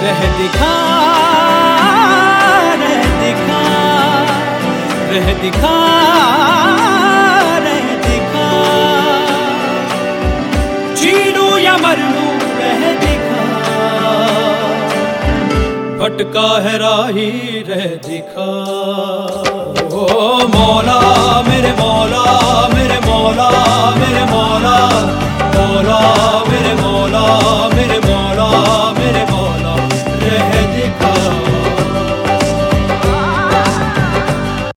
रह दिखा, रह दिखा, रह दिखा, रह दिखा, जी लूं या मर लूं रह दिखा, भटका है राही रह दिखा। ओ मौला मेरे मौला, मेरे मौला, मेरे मौला, मौला मेरे मौला।